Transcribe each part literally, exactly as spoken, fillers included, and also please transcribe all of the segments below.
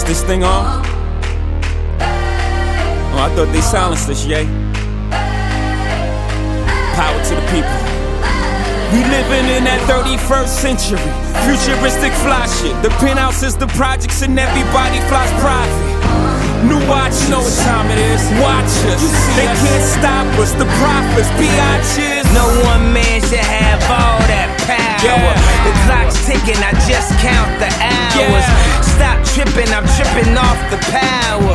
this thing on? Oh, I thought they silenced us, yay. Power to the people. We living in that thirty-first century, futuristic fly shit. The penthouse is the projects and everybody flies private. New watch, you know what time it is. Watch us, they can't stop us. The prophets, biatches. No one man should have all that power. Yeah. The clock's ticking, I just count the hours. Yeah. Stop tripping, I'm tripping off the power.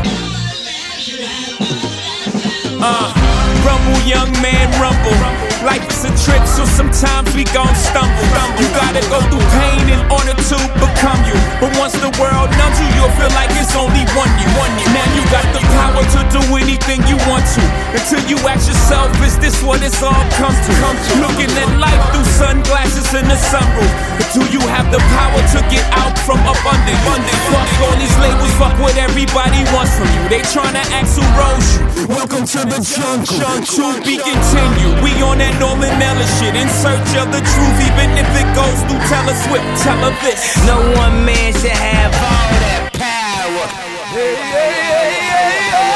Uh, rumble, young man, rumble. Life is a trip, so sometimes we gon' stumble. You gotta go through pain in order to become you. But once the world numbs you, you'll feel like it's only one you. Now you got the power to do anything you want to. Until you ask yourself, is this what it's all come to? Looking at life through sunglasses in the sunroof. But do you have the power to get out from up under? Fuck all these labels, fuck what everybody wants from you. They tryna ask who rose you. Welcome to the jungle, to be continued. We on that Norman Ellis shit, in search of the truth, even if it goes through Taylor Swift. Tell her this: no one man should have all that power. Hey, hey, hey, hey,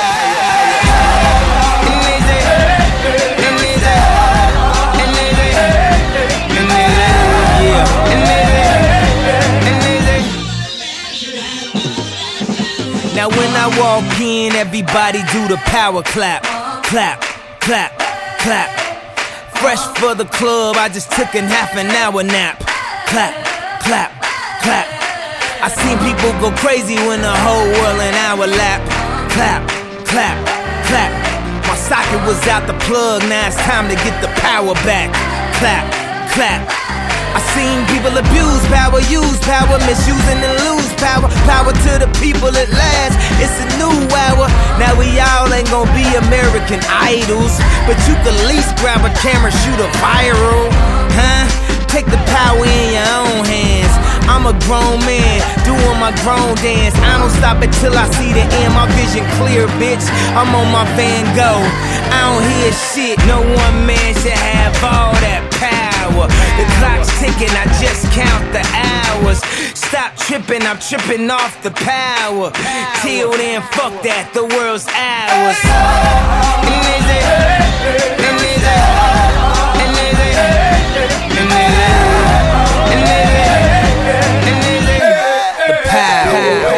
hey. Now when I walk in, everybody do the power clap, clap, clap, clap. Fresh for the club, I just took a half an hour nap. Clap, clap, clap. I seen people go crazy when the whole world in our lap. Clap, clap, clap. My socket was out the plug, now it's time to get the power back. Clap, clap. I seen people abuse power, use power, misusing and lose power. Power to the people at last, it's a new hour. Now we all ain't gonna be American Idols, but you can at least grab a camera, shoot a viral, huh? Take the power in your own hands. I'm a grown man, doing my grown dance. I don't stop until I see the end, my vision clear, bitch. I'm on my Van Gogh, I don't hear shit. No one man should have all that power. The clock's ticking, I just count the hours. Stop tripping, I'm tripping off the power. Till then, fuck that, the world's ours. And is it, and is it, and is it, and is it, and is it, and is it, the power.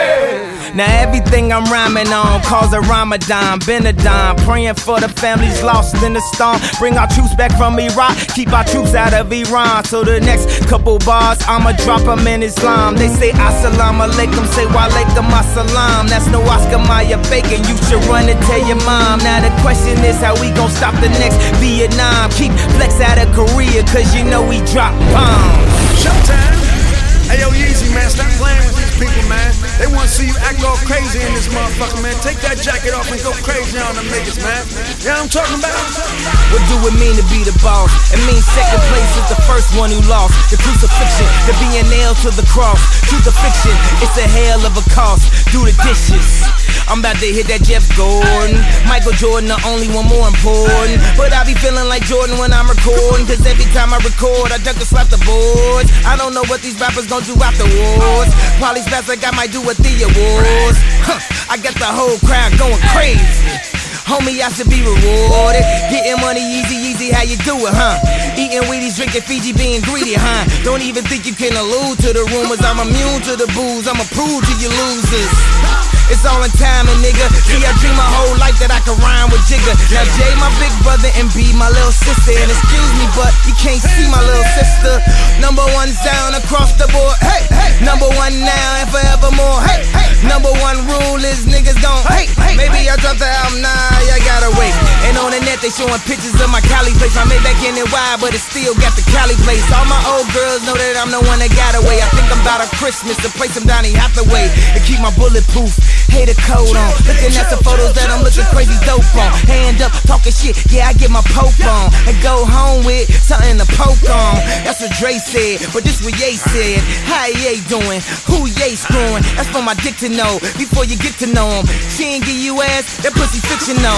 Now everything I'm rhyming on calls a Ramadan, Benadine. Praying for the families lost in the storm. Bring our troops back from Iraq, keep our troops out of Iran. So the next couple bars, I'ma drop them in Islam. They say assalamu alaikum, say wa alaikum assalam. That's no Oscar Mayer bacon, you should run and tell your mom. Now the question is how we gon' stop the next Vietnam. Keep flex out of Korea, cause you know we drop bombs. Showtime. Hey yo, Yeezy, man, stop playing with these people, man. They wanna see you act all crazy in this motherfucker, man. Take that jacket off and go crazy on them niggas, man. You know what I'm talking about? What do it mean to be the boss? It means second place is the first one who lost. The crucifixion, the being nailed to the cross. Truth or fiction, it's a hell of a cost. Do the dishes. I'm about to hit that Jeff Gordon. Michael Jordan, the only one more important. But I be feeling like Jordan when I'm recording, cause every time I record, I duck and slap the boards. I don't know what these rappers gon' do afterwards. Probably best like I might do at the awards. Huh, I got the whole crowd going crazy. Homie, I should be rewarded. Getting money easy, easy, how you do it, huh? Eating Wheaties, drinking Fiji, being greedy, huh? Don't even think you can allude to the rumors. I'm immune to the booze, I'ma prove to you losers. It's all in timing, nigga. See, I dream my whole life that I could rhyme with Jigga. Now Jay, my big brother, and B, my little sister. And excuse me, but you can't see my little sister. Number one sound across the board, hey, hey. Number one now and forevermore, hey, hey. Number one rule is niggas gon' hate. Maybe I dropped the album, nah, I gotta wait. And on the net they showing pictures of my Cali place. I made back in it wide, but it still got the Cali place. All my old girls know that I'm the one that got away. I think I'm about a Christmas to play some Donny Hathaway and keep my bulletproof. Hater coat on, looking at the photos that I'm looking crazy dope on. Hand up, talking shit, yeah, I get my poke on. And go home with something to poke on. That's what Dre said, but this what Ye said. How Ye doing? Who Ye screwing? That's for my dick to know, before you get to know him. She ain't give you ass, that pussy fictional.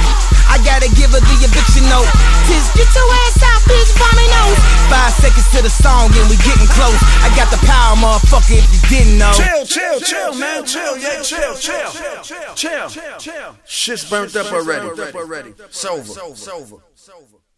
I gotta give her the eviction note. Tis, get your ass out, bitch, vomit nose. Five seconds to the song and we getting close. I got the power, motherfucker. if you didn't know. Chill, chill, chill, man. Chill, yeah, chill, chill, chill, chill, chill. Shit's burnt up already. Sober.